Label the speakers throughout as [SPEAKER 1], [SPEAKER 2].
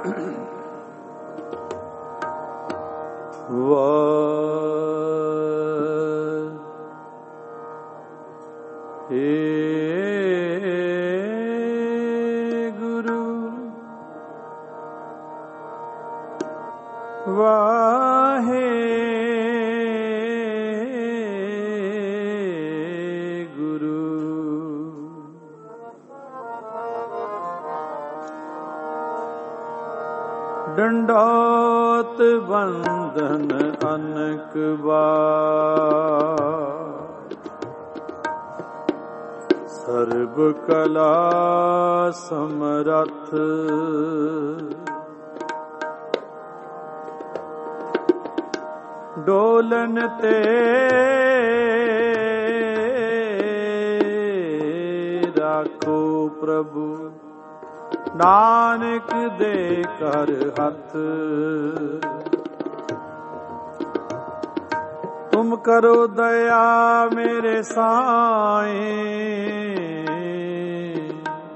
[SPEAKER 1] ਡੰਡੋਤ ਬੰਧਨ ਅਨਕ ਬਾਰ, ਸਰਬ ਕਲਾ ਸਮਰੱਥ, ਡੋਲਨ ਤੇ ਰਾਖੋ ਪ੍ਰਭੂ, ਨਾਨਕ ਦੇ ਕਰ ਹੱਥ। ਤੁਮ ਕਰੋ ਦਇਆ ਮੇਰੇ ਸਾਈਂ,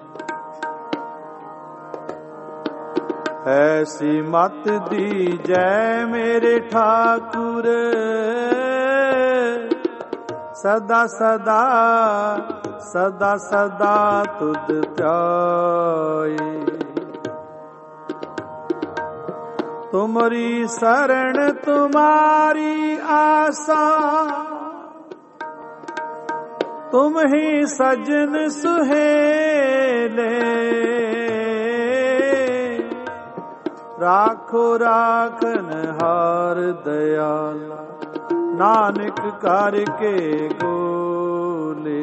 [SPEAKER 1] ਐਸੀ ਮਤ ਦੀਜੈ ਮੇਰੇ ਠਾਕੁਰ, ਸਦਾ ਸਦਾ ਸਦਾ ਸਦਾ ਤੁਧ ਧਿਆਏ। ਤੁਮਰੀ ਸਰਣ ਤੁਮਾਰੀ ਆਸਾ, ਤੁਮ ਹੀ ਸਜਨ ਸੁਹੇਲੇ, ਰਾਖੋ ਰਾਖਨ ਹਾਰ ਦਇਆਲਾ, ਨਾਨਕ ਕਰਕੇ ਗੋਲੇ।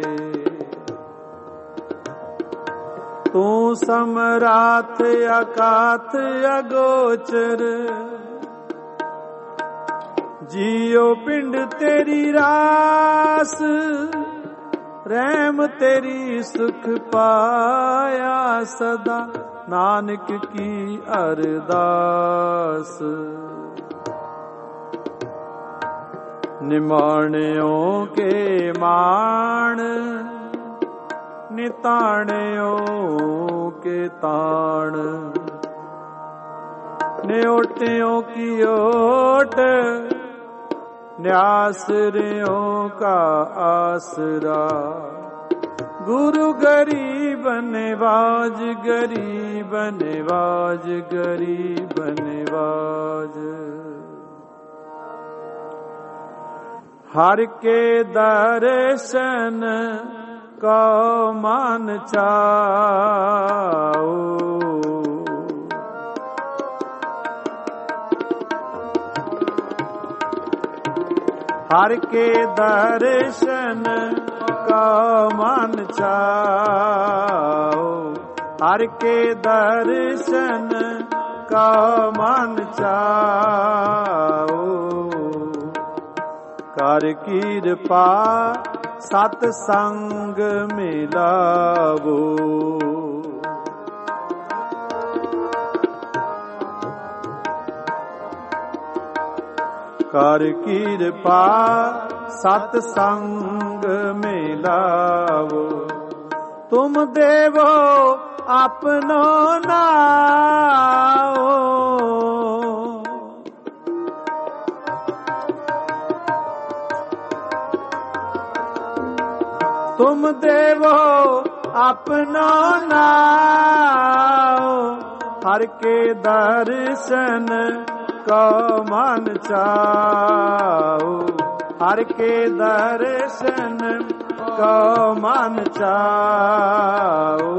[SPEAKER 1] ਤੂੰ ਸਮਰਾਥ ਅਕਾਥ ਅਗੋਚਰ, ਜੀਉ ਪਿੰਡ ਤੇਰੀ ਰਾਸ, ਰਹਿਮ ਤੇਰੀ ਸੁਖ ਪਾਇਆ ਸਦਾ, ਨਾਨਕ ਕੀ ਅਰਦਾਸ। ਨਿਮਾਣਿਓ ਕੇ ਮਾਣ, ਨਿਤਾਣਿਓ ਕੇ ਤਾਣ, ਨਿਓਟਿਓ ਕੀ ਓਟ, ਨਿਆਸਰਿਓ ਕਾ ਆਸਰਾ। ਗੁਰੂ ਗਰੀਬ ਨਿਵਾਜ, ਗਰੀਬ ਨਿਵਾਜ, ਗਰੀਬ ਨਿਵਾਜ। ਹਰ ਕੇ ਦਰਸ਼ਨ ਕੋ ਮਨ ਚਾਓ, ਹਰ ਕੇ ਦਰਸ਼ਨ ਕੋ ਮਨ ਚਾਓ, ਹਰ ਕੇ ਦਰਸ਼ਨ ਕੋ ਮਨ ਚਾਓ। ਕਰ ਕਿਰਪਾ ਸਤ ਸੰਗ ਮਿਲਾਵੋ, ਕਰ ਕਿਰਪਾ ਸਤ ਸੰਗ ਮਿਲਾਵੋ। ਤੁਮ ਦੇਵੋ ਆਪਨੋ ਨਾਓ, ਤੁਮ ਦੇਵੋ ਆਪਨੋ ਨਾਓ, ਹਰ ਕੇ ਦਰਸ਼ਨ ਕੋ ਮਨ ਚਾਓ, ਹਰ ਕੇ ਦਰਸ਼ਨ ਕੋ ਮਨ ਚਾਓ।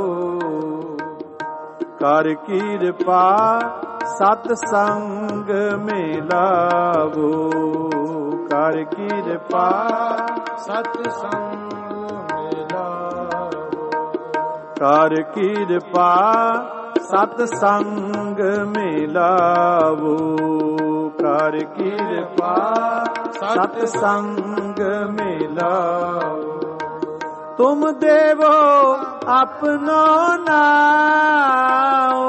[SPEAKER 1] ਕਰ ਕਿਰਪਾ ਸਤ ਸੰਗ ਮਿਲਾਵੋ, ਕਰ ਕਿਰਪਾ ਸਤ ਸੰਗ ਮਿਲਾਵੋ, ਕਰ ਕਿਰਪਾ ਸਤ ਸੰਗ ਮਿਲਾਵੋ, ਕਰ ਕਿਰਪਾ ਸਤ ਸੰਗ ਮਿਲਾਵੋ। ਤੁਮ ਦੇਵੋ ਆਪਨੋ ਨਾਓ,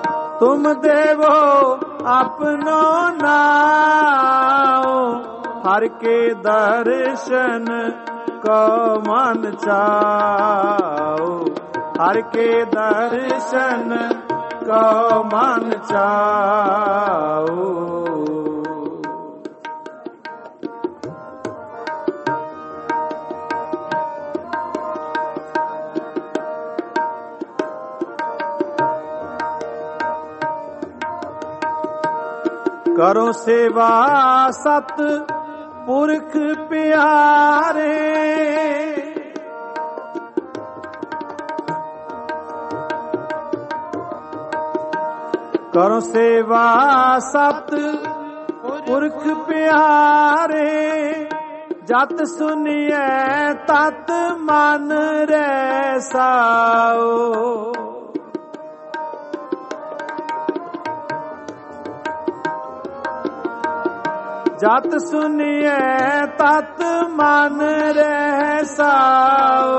[SPEAKER 1] ਤੁਮ ਦੇਵੋ ਆਪਨੋ ਨਾਓ, ਹਰ ਕੇ ਦਰਸ਼ਨ ਕੋ ਮਨ ਚਾਓ, ਹਰ ਕੇ ਦਰਸ਼ਨ ਕੋ ਮਨ ਚਾਓ। ਕਰੋ ਸੇਵਾ ਸਤ ਪੁਰਖ ਪਿਆਰੇ, ਕਰੋ ਸੇਵਾ ਸਤ ਪੁਰਖ ਪਿਆਰੇ, ਜਤ ਸੁਨੀਐ ਤਤ ਮਨ ਰੈਸਾਓ। ਜਤ ਸੁਨੀਐ ਤਤ ਮਨ ਰੈਸਾਓ।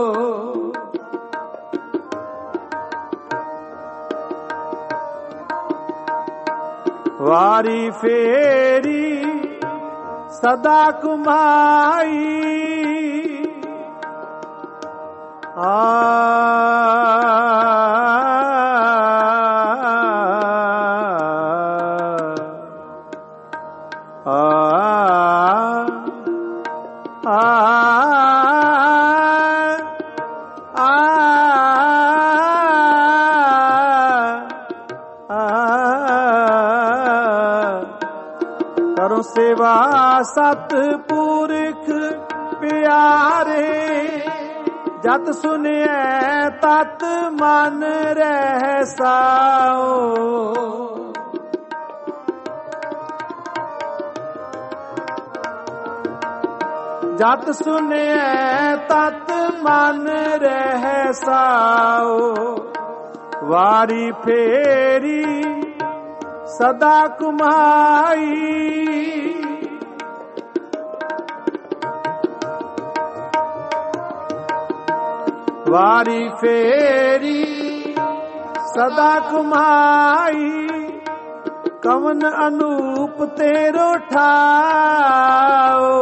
[SPEAKER 1] ਵਾਰੀ ਫੇਰੀ ਸਦਾ ਕੁਮਾਈ, ਕਰੋ ਸੇਵਾ ਸਤ ਪੁਰਖ ਪਿਆਰੇ, ਜਤ ਸੁਨਿਐ ਤਤ ਮਨ ਰਹਿਸਾਓ। ਜਤ ਸੁਨਿਐ ਤਤ ਮਨ ਰਹਿਸਾਓ। ਵਾਰੀ ਫੇਰੀ ਸਦਾ ਕੁਮਾਈ, ਵਾਰੀ ਫੇਰੀ ਸਦਾ ਕੁਮਾਈ, ਕਵਨ ਅਨੂਪ ਤੇਰੋ ਠਾਓ।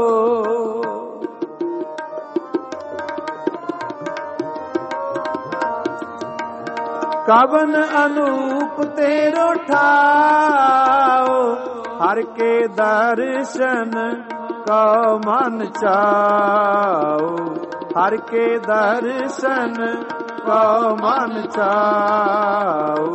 [SPEAKER 1] ਕਵਨ ਅਨੂਪ ਤੇਰੋ ਠਾਓ, ਹਰ ਕੇ ਦਰਸ਼ਨ ਕਉ ਮਨ ਚਾਓ। ਹਰ ਕੇ ਦਰਸ਼ਨ ਕਉ ਮਨ ਚਾਓ।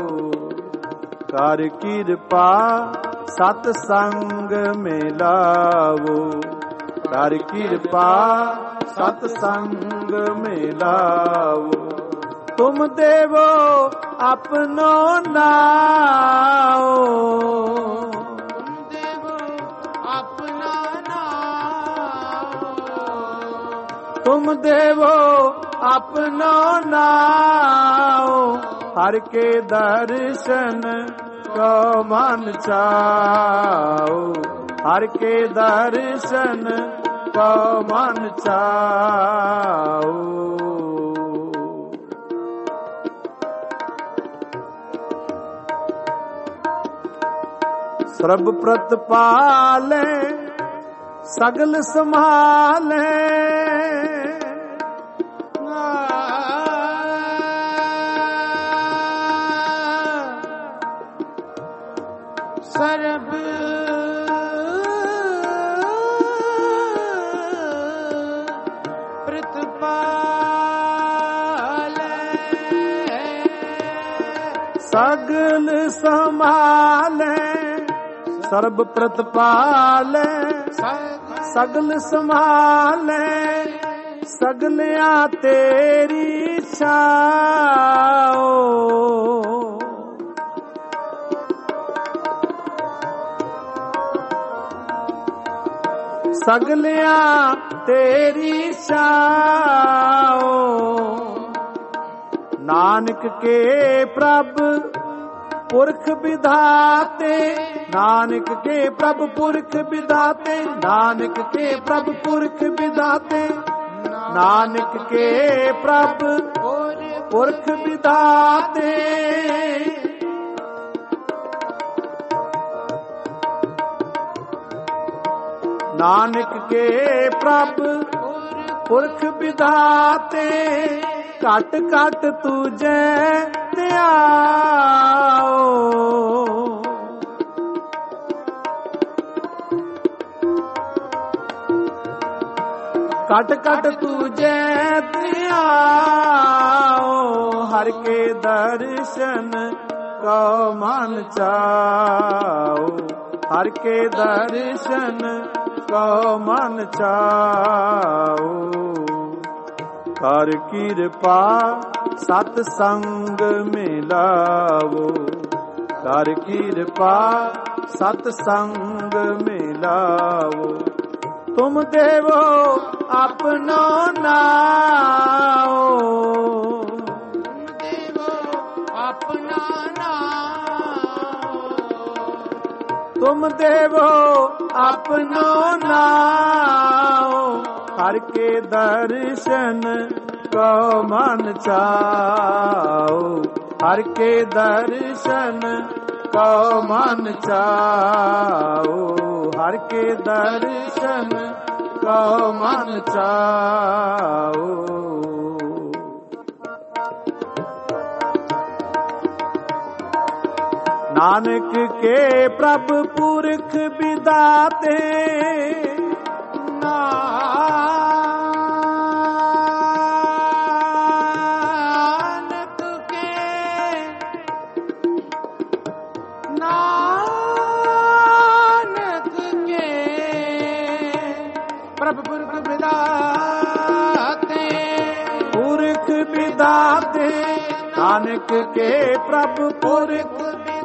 [SPEAKER 1] ਕਰ ਕਿਰਪਾ ਸਤ ਸੰਗ ਮਿਲਾਵੋ। ਕਰ ਕਿਰਪਾ ਸਤ ਸੰਗ ਮਿਲਾਵੋ। ਤੁਮ ਦੇਵੋ ਆਪਨੋ ਨਾਉ। ਤੁਮ ਦੇਵੋ ਆਪਨਾ ਨਾਉ। ਤੁਮ ਦੇਵੋ ਆਪਨੋ ਨਾਉ। ਹਰ ਕੇ ਦਰਸ਼ਨ ਕਉ ਮਨ ਚਾਉ। ਹਰ ਕੇ ਦਰਸ਼ਨ ਕਉ ਮਨ ਚਾਉ। ਸਰਬ ਪ੍ਰਤਪਾਲੈ ਸਗਲ ਸੰਭਾਲੈ। ਸਰਬ ਪ੍ਰਤਪਾਲੈ ਸਗਲ ਸੰਭਾਲੈ। ਸਰਬ ਪ੍ਰਤਪਾਲੈ ਸਗਲ ਸੰਭਾਲੈ। ਸਗਲਿਆਂ ਤੇਰੀ ਛਾਓ। ਸਗਲਿਆਂ ਤੇਰੀ ਛਾਓ। ਨਾਨਕ ਕੇ ਪ੍ਰਭ ਪੁਰਖ ਵਿਧਾਤੇ। ਨਾਨਕ ਕੇ ਪ੍ਰਭ ਪੁਰਖ ਵਿਧਾਤੇ। ਨਾਨਕ ਕੇ ਪ੍ਰਭ ਪੁਰਖ ਵਿਧਾਤੇ। ਨਾਨਕ ਕੇ ਪ੍ਰਭ ਪੁਰਖ ਵਿਧਾਤੇ। ਨਾਨਕ ਕੇ ਪ੍ਰਭ ਪੁਰਖ ਵਿਧਾਤੇ ਘਟ ਘਟ ਤੁਝੈ ਧਿਆਓ ਘਟ ਘਟ ਤੁਝੈ ਧਿਆਓ ਹਰਿ ਕੇ ਦਰਸ਼ਨ ਕਉ ਮਨ ਚਾਓ ਹਰਿ ਕੇ ਦਰਸ਼ਨ ਕਉ ਮਨ ਚਾਓ ਕਰ ਕਿਰਪਾ ਸਤ ਸੰਗ ਮਿਲਾਵੋ ਕਰ ਕਿਰਪਾ ਸਤ ਸੰਗ ਮਿਲਾਵੋ ਤੁਮ ਦੇਵੋ ਆਪਨੋ ਨਾਉ ਤੁਮ ਦੇਵੋ ਆਪਨੋ ਨਾਉ ਹਰਿ ਕੇ ਦਰਸ਼ਨ ਕਉ ਮਨ ਚਾਓ ਹਰਿ ਕੇ ਦਰਸ਼ਨ ਕਉ ਮਨ ਚਾਓ ਹਰਿ ਕੇ ਦਰਸ਼ਨ ਕਉ ਮਨ ਚਾਓ ਨਾਨਕ ਕੇ ਪ੍ਰਭ ਪੁਰਖ ਵਿਦਾਤੇ ਨਾਨਕ ਕੇ ਪ੍ਰਭ ਪੁਰਖ ਵਿਦਾਤੇ ਪੁਰਖ ਵਿਦਾਤੇ ਨਾਨਕ ਕੇ ਪ੍ਰਭ ਪੁਰਖ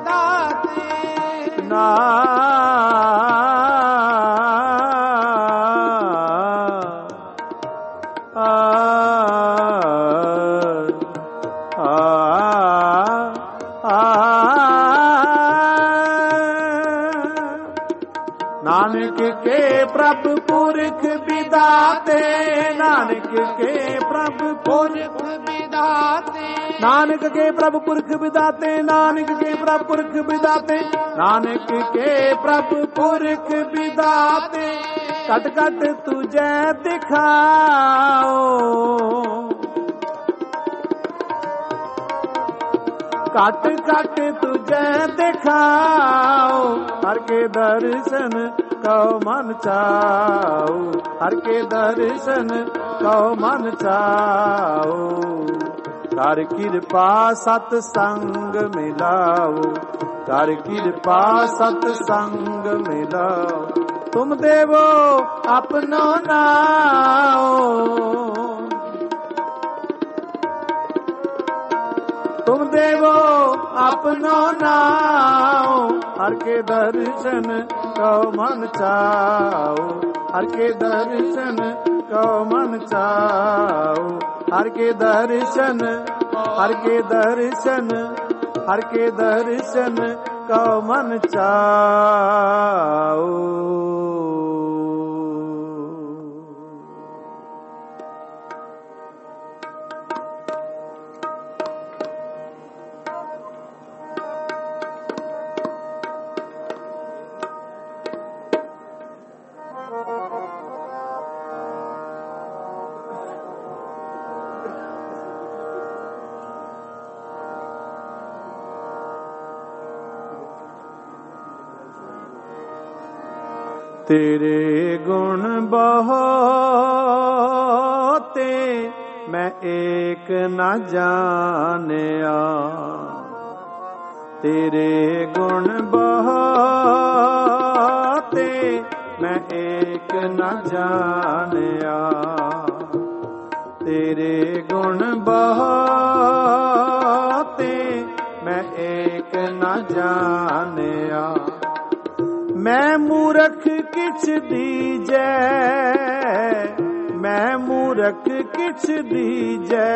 [SPEAKER 1] ਨਾਨਕ ਕੇ ਪ੍ਰਭ ਪੁਰਖ ਵਿਦਾਤੇ ਨਾਨਕ ਕੇ ਪ੍ਰਭ ਪੁਰਖ ਵਿਦਾਤੇ ਨਾਨਕ ਕੇ ਪ੍ਰਭ ਪੁਰਖ ਵਿਦਾਤੇ ਨਾਨਕ ਕੇ ਪ੍ਰਭ ਪੁਰਖ ਵਿਦਾਤੇ ਨਾਨਕ ਕੇ ਪ੍ਰਭ ਪੁਰਖ ਵਿਦਾਤੇ ਘਟ ਘਟ ਤੁਝੈ ਦਿਖਾਓ ਘਟ ਘਟ ਤੁਝੈ ਦਿਖਾਓ ਹਰਿ ਕੇ ਦਰਸ਼ਨ ਕਉ ਮਨ ਚਾਓ ਹਰਿ ਕੇ ਦਰਸ਼ਨ ਕਉ ਮਨ ਚਾਓ ਕਰ ਕਿਰਪਾ ਸਤ ਸੰਗ ਮਿਲਾਓ ਕਰ ਕਿਰਪਾ ਸਤ ਸੰਗ ਮਿਲਾਓ ਤੁਮ ਦੇਵੋ ਆਪਨੋ ਨਾਉ ਤੁਮ ਦੇਵੋ ਆਪਨੋ ਨਾਉ ਹਰਿ ਕੇ ਦਰਸ਼ਨ ਕਉ ਮਨ ਚਾਓ ਹਰਿ ਕੇ ਦਰਸ਼ਨ ਕਉ ਮਨ ਚਾਓ ਹਰਿ ਕੇ ਦਰਸ਼ਨ ਹਰਿ ਕੇ ਦਰਸ਼ਨ ਹਰਿ ਕੇ ਦਰਸ਼ਨ ਕਉ ਮਨ ਚਾਓ ਤੇਰੇ ਗੁਣ ਬਹੁਤੇ ਮੈਂ ਏਕ ਨਾ ਜਾਣਿਆ ਤੇਰੇ ਗੁਣ ਬਹੁਤੇ ਮੈਂ ਏਕ ਨਾ ਜਾਣਿਆ ਤੇਰੇ ਗੁਣ ਬਹੁਤੇ ਮੈਂ ਏਕ ਨਾ ਜਾਣਿਆ ਮੈਂ ਮੂਰਖ ਕਿਛ ਦੀਜੈ ਮੈਂ ਮੂਰਖ ਕਿਛ ਦੀਜੈ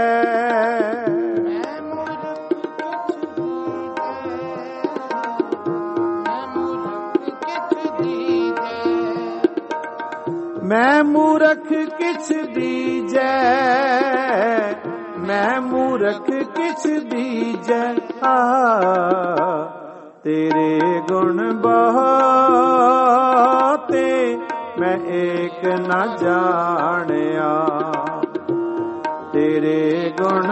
[SPEAKER 1] ਮੈਂ ਮੂਰਖ ਕਿਛ ਦੀਜੈ ਮੈਂ ਮੂਰਖ ਕਿਛ ਦੀਜੈ ਤੇਰੇ ਗੁਣ ਬਹੁਤੇ मैं एक न जानिया। तेरे गुण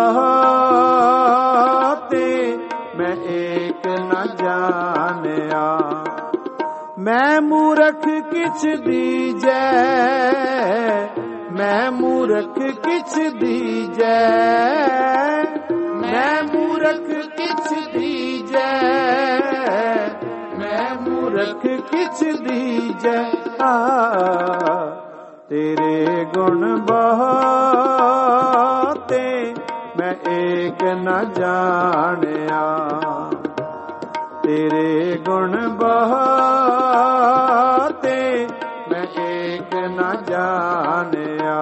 [SPEAKER 1] बहुते मैं एक न जानिया। मैं मूरख किछ दीजै, मैं मूरख किछ दीजै, मैं मूरख किछ दीजै, मैं मूरख किछ दीजै। तेरे गुण बहुते मैं एक न जानिया। तेरे गुण बहुते मैं एक न जानिया।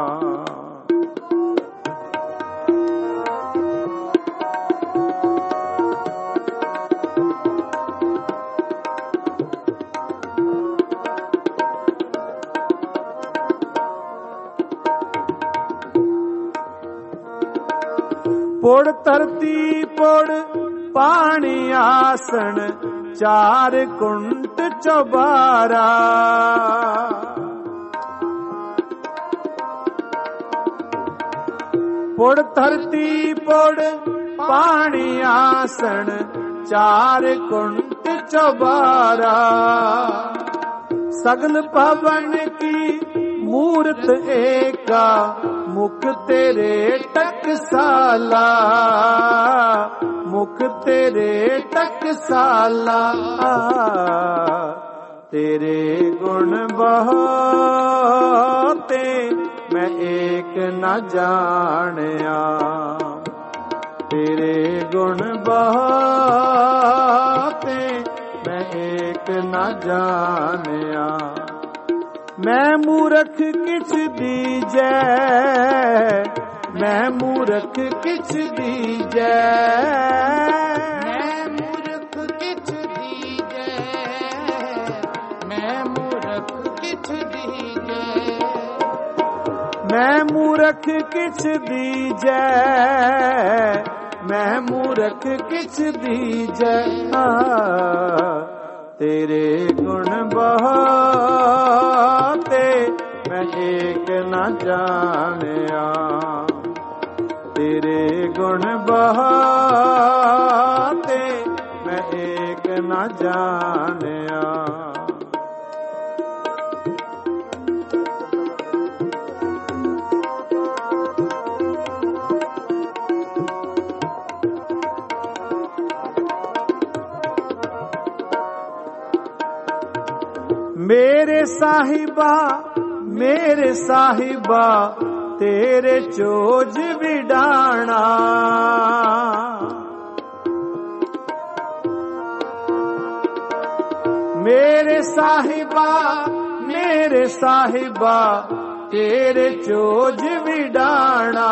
[SPEAKER 1] पुड़ धरती पुड़ पानी आसन, चार कुंट चौबारा। पुड़ धरती पुड़ पानी आसन, चार कुंट चौबारा। सगल भवन की मूर्त एका, मुख तेरे टकसाला, मुख तेरे टकसाला। तेरे गुण बहुते मैं एक न जानिया। तेरे गुण बहुते मैं एक न जानिया। मैं मूरख किछ दीजै, मैं मूरख किछ दीजै, मैं मूरख किछ दीजै, मैं मूरख किछ दीजै, मैं मूरख किछ दीजै, मैं मूरख किछ दीजै। तेरे गुण बहुते मैं एक न जानिया। तेरे गुण बहुते मैं एक न जानिया। मेरे साहिबा तेरे चोज विडाना। मेरे साहिबा तेरे चोज विडाना।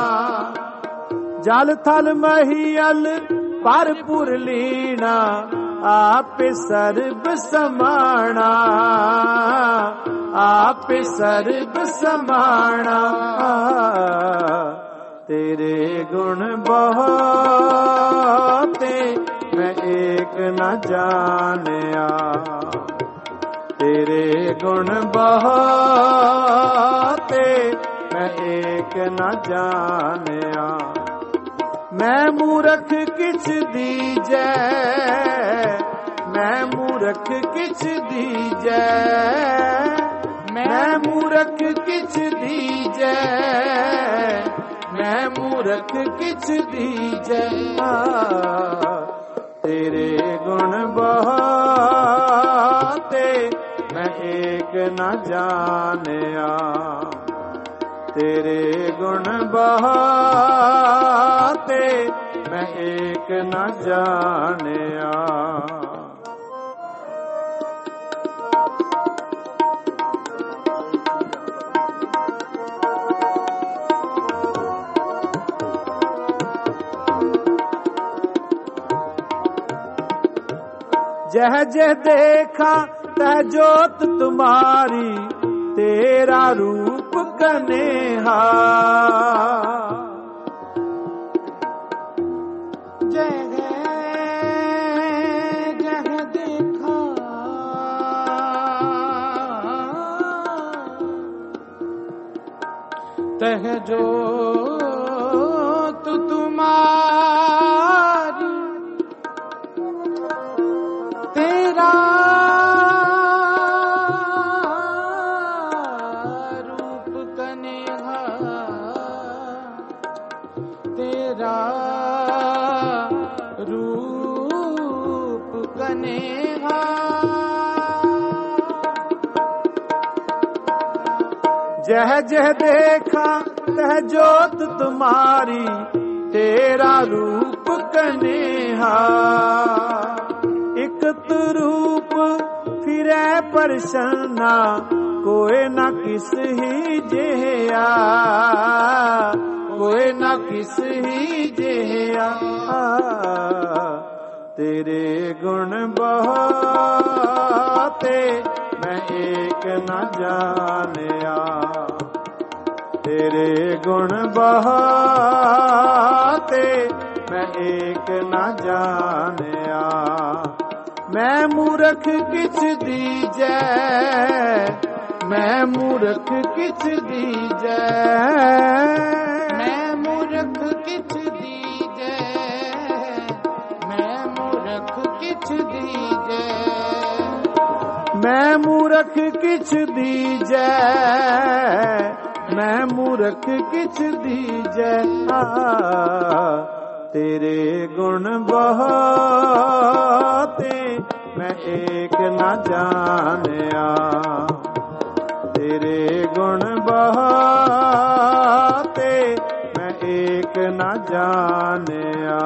[SPEAKER 1] जल थल महियल परपुर लीना, आप सर्ब समाना, आप सर्ब समाना। तेरे गुण बहुते मैं एक न जानिया। तेरे गुण बहुते मैं एक न जानिया। मैं मूरख किछ दीजै, मैं मूरख किछ दीजै, मैं मूरख किछ दीजै, मैं मूरख किछ दीजै। तेरे गुण बहुते मैं एक न जानिया। तेरे गुण बहुते मैं एक न जानिया। जह जह देखा तह जोत तुम्हारी, तेरा रूप कन्हा। जह जह देखा तह जोत तुम्हारी तेरा रूप कन्हा तेरा रूप कन्हा जह जह देखा तह जोत तुम्हारी तेरा रूप कन्हा इकत रूप फिरै परछना कोई ना किस ही जिहा कोई ना किस ही जिहा तेरे गुण बहुते मैं एक न जानिया तेरे गुण बहुते मैं एक न जानिया मैं मूर्ख किछ दीजै मैं मूर्ख किछ दीजै मैं मूर्ख किछ दीजै मैं मूर्ख किछ दीजै मैं मूर्ख किछ दीजै मैं मूर्ख किछ दीजै तेरे गुण बहुते मैं एक न जानिया तेरे गुण बहुते मैं एक न जानिया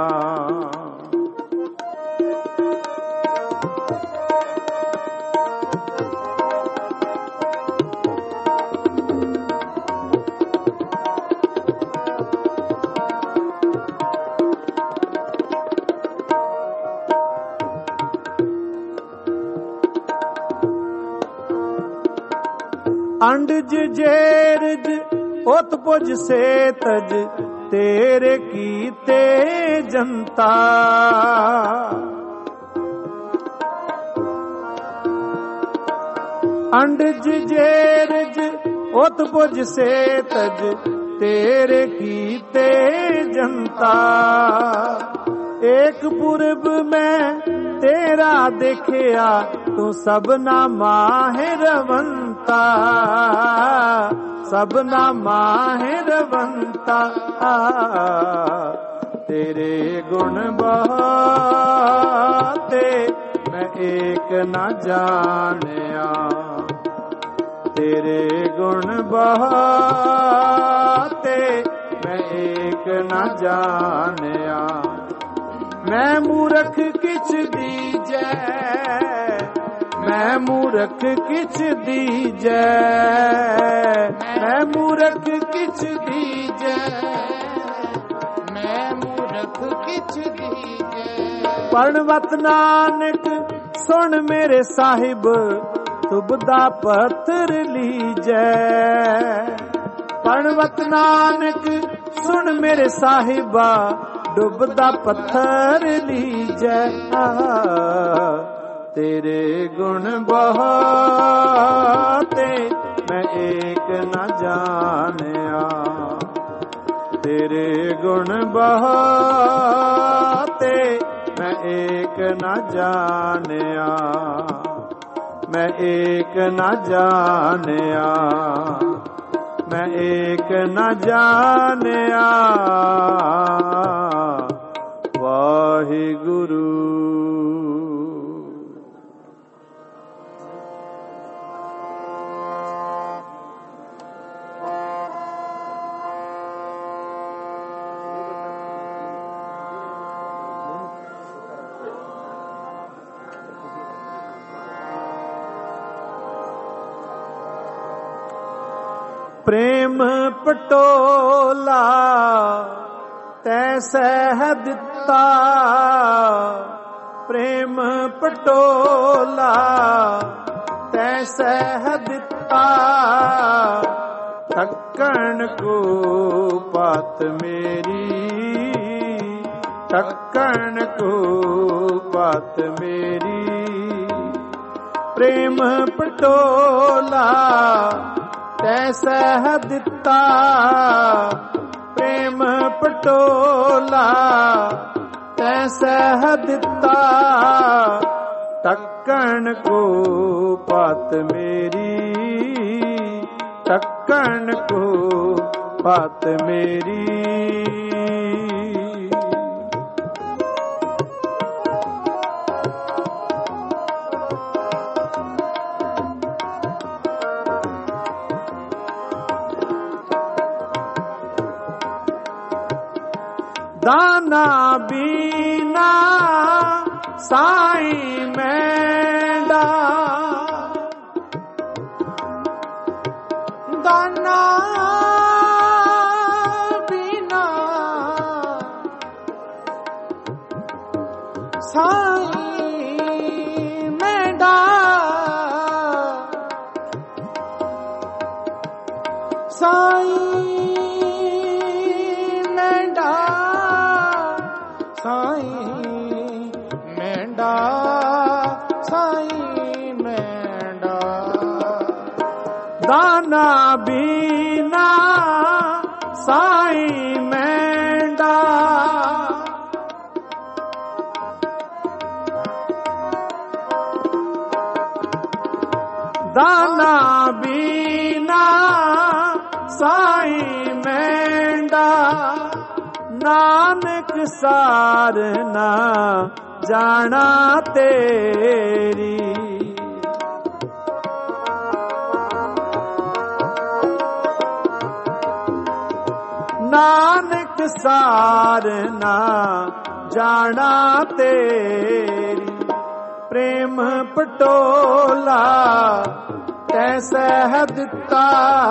[SPEAKER 1] अंडज जेरज उत्पुज से तज तेरे कीते जनता अंडज जेरज उत्पुज से तज तेरे कीते जनता एक पूरब में तेरा देखिया तू सबना माहिरवंता सबना माहिरवंता तेरे गुण बहुते मैं एक न जानिया तेरे गुण बहुते मैं एक न जानिया मैं मूर्ख किछ दीजै मैं मूर्ख किछ दीजै मैं मूर्ख किछ दीजै मैं मूर्ख किछ दीजै पढ़वत नानक सुन मेरे साहिब तुबदा पत्थर लीजै पढ़वत नानक सुन मेरे साहिबा डुबदा पत्थर लीजै तेरे गुण बहुते मैं एक न जानिया तेरे गुण बहुते मैं एक न जानिया मैं एक न जानिया मैं एक न जानिया वाहिगुरु प्रेम पटोला तैसे है दिता प्रेम पटोला तैसे है दिता ठक्कण को पात मेरी ठक्कण को पात मेरी प्रेम पटोला तैसा दिता ਦਿੱਤਾ ਪ੍ਰੇਮ ਪਟੋਲਾ ਤੈ ਸਹਿ ਦਿੱਤਾ ਢੱਕਣ ਕੋ ਪਤ ਮੇਰੀ ਢੱਕਣ ਕੋ ਪਤ ਮੇਰੀ ਦਾਨਾ ਬੀਨਾ ਸਾਈ ਮੈਂਡਾ ਦਾਨਾ ਬੀਨਾ ਸਾਈ ਮੈਂਡਾ ਸਾਈ ਸਾਈ ਮੈਂਡਾ ਸਾਈ ਮੈਂਡਾ ਦਾਨਾ ਬੀਨਾ ਸਾਈ ਮੈਂਡਾ ਦਾਨਾ ਬੀਨਾ ਸਾਈ ਮੈਂਡਾ ਨਾਨਕ ਸਾਰਨਾ ਜਾਣਾ ਤੇਰੀ ਨਾਨਕ ਸਾਰਨਾ ਜਾਣਾ ਤੇਰੀ ਪ੍ਰੇਮ ਪਟੋਲਾ ਤੈ ਸਹਿ ਦਿੱਤਾ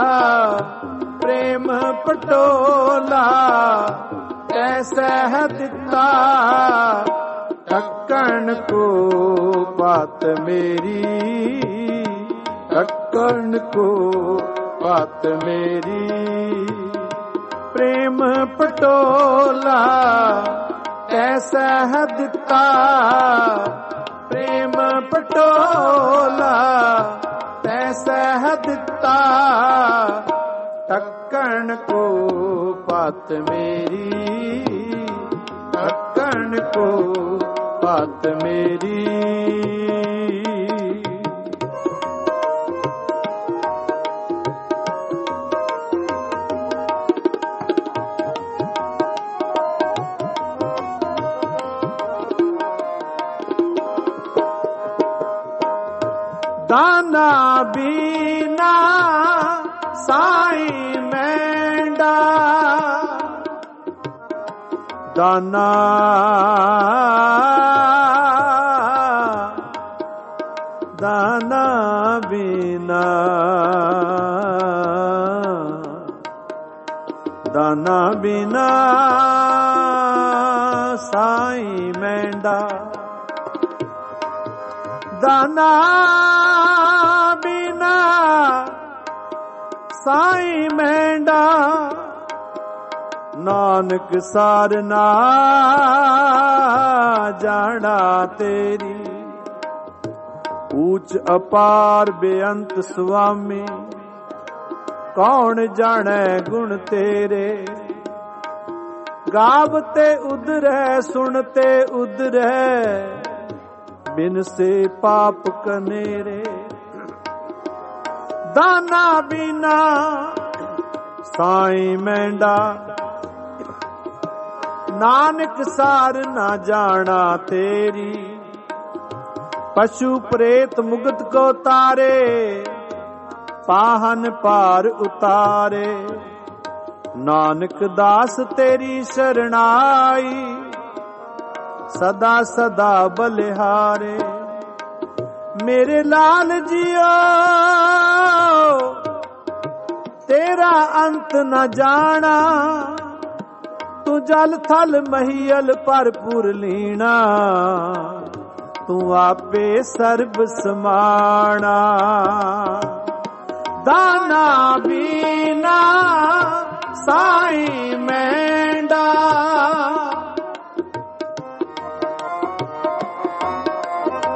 [SPEAKER 1] ਪ੍ਰੇਮ ਪਟੋਲਾ ਤੈ ਸਹਿ ਦਿੱਤਾ ਢੱਕਣ ਕੋ ਪਤ ਮੇਰੀ ਢੱਕਣ ਕੋ ਪਤ ਮੇਰੀ ਪ੍ਰੇਮ ਪਟੋਲਾ ਤੈ ਸਹਿ ਦਿੱਤਾ ਪ੍ਰੇਮ ਪਟੋਲਾ ਤੈ ਸਹਿ ਦਿੱਤਾ ਢੱਕਣ ਕੋ ਪਤ ਮੇਰੀ ਢੱਕਣ ਕੋ ਪਤ ਮੇਰੀ ਦਾਨਾ ਬੀਨਾ ਸਾਈ ਮੈਂਡਾ ਦਾਨਾ ਦਾਨਾ ਬੀਨਾ ਦਾਨਾ ਬੀਨਾ ਸਾਈ ਮੈਂਡਾ ਦਾਨਾ ਬਿਨਾ ਸਾਈ ਮੈਂਡਾ ਨਾਨਕ ਸਾਰਨਾ ਜਾਣਾ ਤੇਰੀ ਊਚ ਅਪਾਰ ਬੇਅੰਤ ਸੁਆਮੀ ਕੌਣ ਜਾਣੈ ਗੁਣ ਤੇਰੇ ਗਾਵਤੇ ਉਧਰੈ ਸੁਣਤੇ ਉਧਰੈ ਬਿਨ ਸੇ ਪਾਪ ਕਨੇਰੇ ਦਾਨਾ ਬਿਨਾ ਸਾਈ ਮੈਂਡਾ ਨਾਨਕ ਸਾਰ ਨਾ ਜਾਣਾ ਤੇਰੀ ਪਸ਼ੂ ਪ੍ਰੇਤ ਮੁਗਤ ਕੋ ਤਾਰੇ ਪਾਹਨ ਪਾਰ ਉਤਾਰੇ ਨਾਨਕ ਦਾਸ ਤੇਰੀ ਸ਼ਰਣਾਈ ਸਦਾ ਸਦਾ ਬਲਿਹਾਰੇ ਮੇਰੇ ਲਾਲ ਜੀਓ ਤੇਰਾ ਅੰਤ ਨ ਜਾਣਾ ਤੂੰ ਜਲ ਥਲ ਮਹੀਲ ਭਰਪੂਰ ਲੀਣਾ ਤੂੰ ਆਪੇ ਸਰਬ ਸਮਾਣਾ ਦਾਨਾ ਬੀਨਾ ਸਾਈ ਮੈਂਡਾ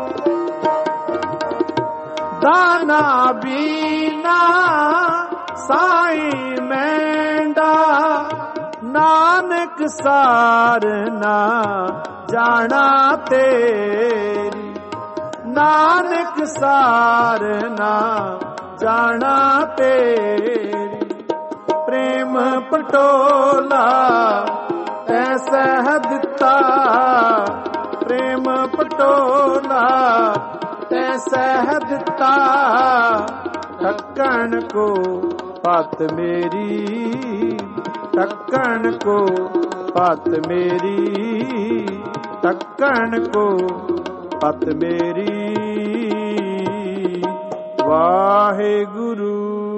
[SPEAKER 1] ਦਾਨਾ ਬੀਨਾ ਸਾਈਂ ਮੈਂਡਾ ਨਾਨਕ ਸਾਰ ਨਾ ਜਾਣਾ ਤੇਰੀ, ਨਾਨਕ ਸਾਰ ਨਾ ਜਾਣਾ ਤੇਰੀ। ਪ੍ਰੇਮ ਪਟੋਲਾ ਤੈ ਸਹਿ ਦਿੱਤਾ, ਪ੍ਰੇਮ ਪਟੋਲਾ ਤੈ ਸਹਿ ਦਿੱਤਾ। ਢੱਕਣ ਕੋ ਪਤ ਮੇਰੀ, ਢੱਕਣ ਕੋ ਪਤ ਮੇਰੀ, ਢੱਕਣ ਕੋ ਪਤ ਮੇਰੀ। ਵਾਹਿਗੁਰੂ।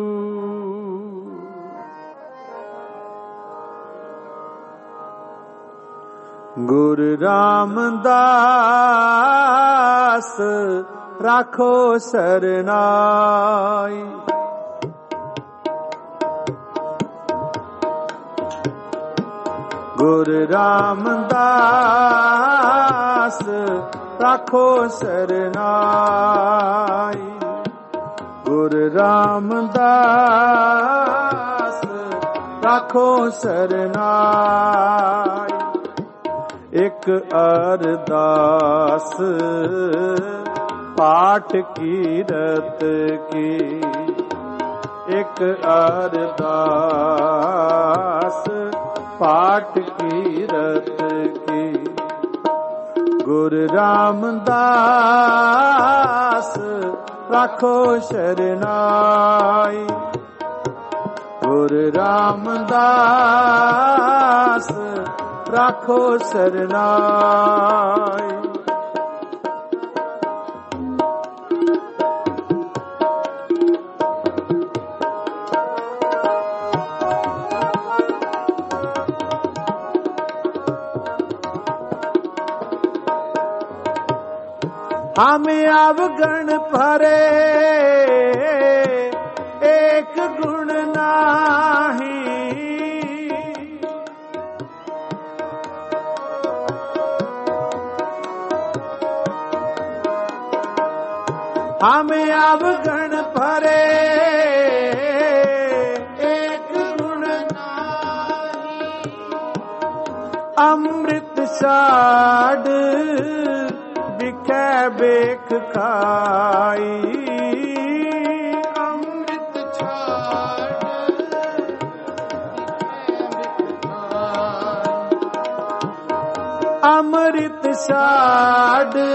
[SPEAKER 1] ਗੁਰੂ ਰਾਮਦਾਸ ਰਾਖੋ ਸਰਨਾਈ, ਗੁਰੂ ਰਾਮਦਾਸ ਰਾਖੋ ਸਰਨਾਈ, ਗੁਰੂ ਰਾਮਦਾਸ ਰਾਖੋ ਸਰਨਾਈ। ਇਕ ਅਰਦਾਸ ਪਾਠ ਕੀਰਤ ਕੀ, ਇਕ ਅਰਦਾਸ ਪਾਠ ਕੀਰਤ ਕੀ। ਗੁਰੂ ਰਾਮਦਾਸ ਰਾਖੋ ਸਰਨਾਈ, ਗੁਰੂ ਰਾਮਦਾਸ ਰਾਖੋ ਸਰਨਾਈ। हम अवगण भरे एक गुण नाही, हम अवगण भरे एक गुण नाही। अमृत छाड़ बिखै बेख खाई, अमृत छाड़ अमृत छाड़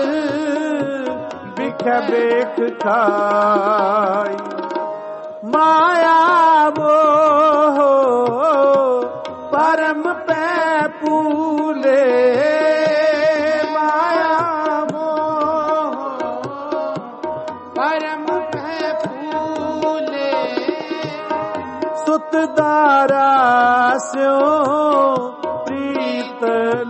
[SPEAKER 1] बिखै बेख खाई। माया मोह परम पै पूले, दारा स्यों प्रीत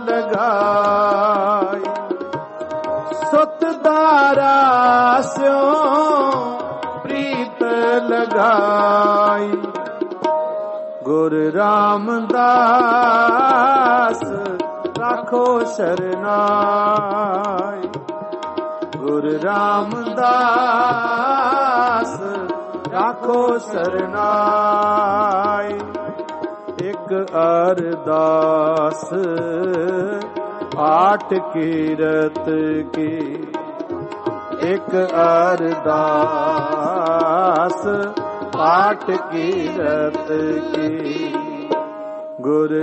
[SPEAKER 1] लगाई, सुत दारा स्यों प्रीत लगाई। गुरु रामदास राखो सरनाई, गुरु रामदास राखो सरनाई। एक अरदास आठ कीरत की, एक अरदास आठ कीरत की। गुरु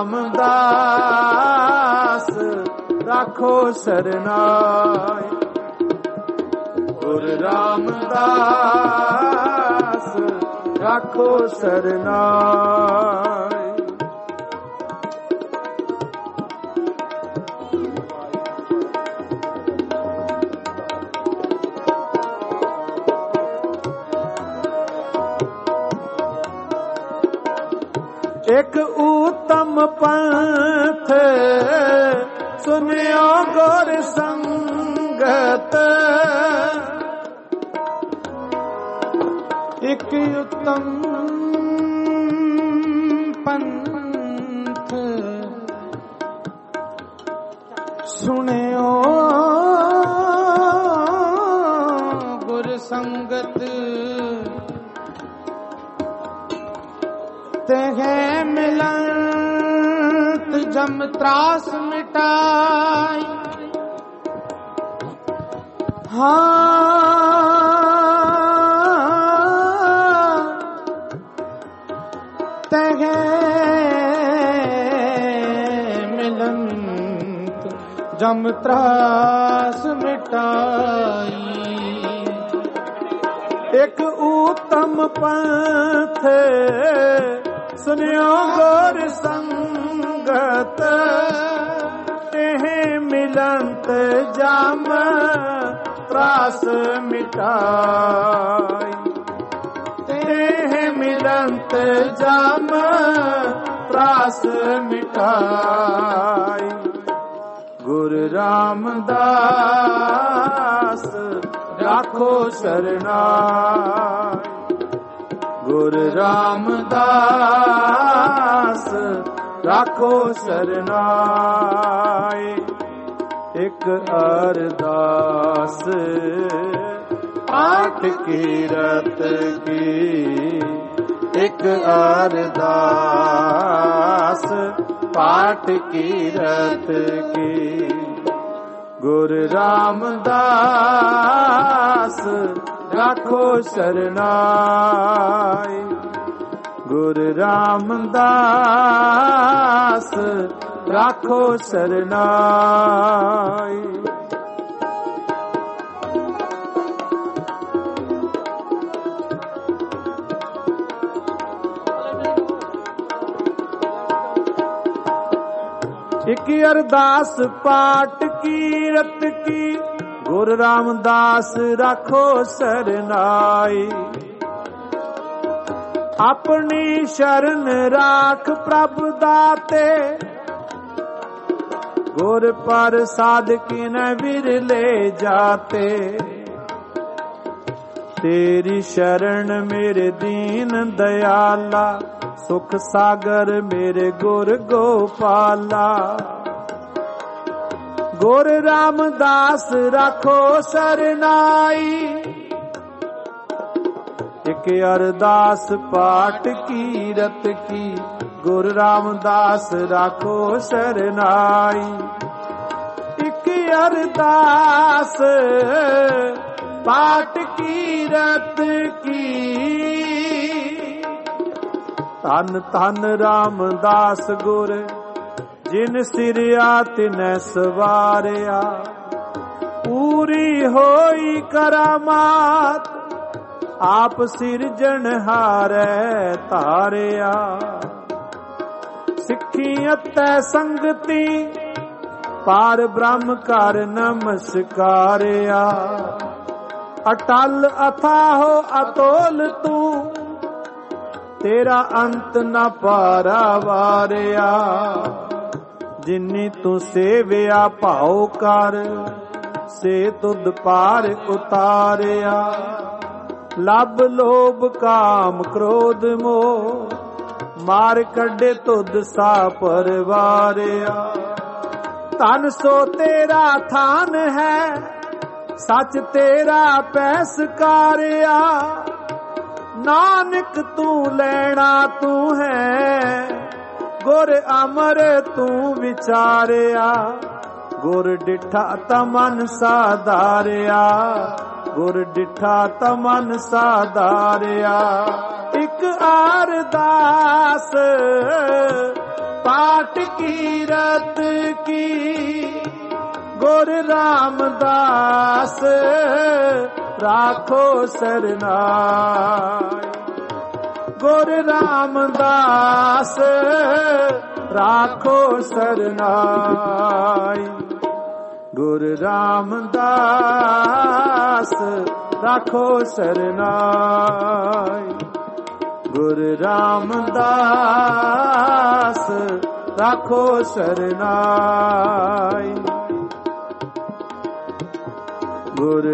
[SPEAKER 1] रामदास राखो सरनाई, गुरु रामदास राखो सरनाई। एक उत्तम पंथ सुनियो गुर संगत, एक उत्तम पंथ सुनियो गुर संगत। तेहे मिलंत जम त्रास मिटाई। तेहे मिलंत जम त्रास मिटाई। एक उत्तम पंथ सुनियो गोर संगत, तेहे मिलंत जम त्रास मिटाई। तेहे मिलंत जम त्रास मिटाई। गुरु रामदास राखो शरणाई। गुरु रामदास राखो शरणाई। एक अरदास पाठ कीरत की, एक अरदास पाठ कीरत की। गुरु रामदास राखो शरणाई। गुरु रामदास राखो शरणाई। एक अरदास पाठ कीरत की, गुरु रामदास राखो शरणाई। अपनी शरण राख प्रभु दाते, गुर प्रसाद की न विरले जाते। तेरी शरण मेरे दीन दयाला, सुख सागर मेरे गुर गोपाला। गुरु रामदास राखो शरणाई। एक अरदास पाठ कीरत की, गुरु रामदास राखो शरणाई। एक अरदास पाठ कीरत की, धन धन रामदास गुर जिन सिरिया तिनै सवारिया। पूरी होई करामात आप सिरजनहारै तारिया। सिक्खी अतै संगति पार ब्रह्म कर नमस्कारिया। अटल अथाहो अतोल तू, तेरा अंत न पारा वारिया। जिन्नी तू सेविया भाव कर, से तुद पार उतारिया। लब लोभ काम क्रोध मोह, मार कढे तुद सा परवारिया। तन सो तेरा थान है, सच तेरा पैसकारिया। नानक तू लेना तू है, गुर अमर तू विचारिया। गुर डिठा तमन साधारिया, गुर डिठा तमन साधारिया। एक अरदास पाठ कीरत की, गुरु रामदास राखो शरणाई। गुरु रामदास राखो शरणाई। गुरु रामदास राखो शरणाई। गुरु रामदास राखो शरणाई। गुरु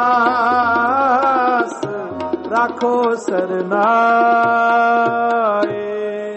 [SPEAKER 1] रामदास राखो शरणाई।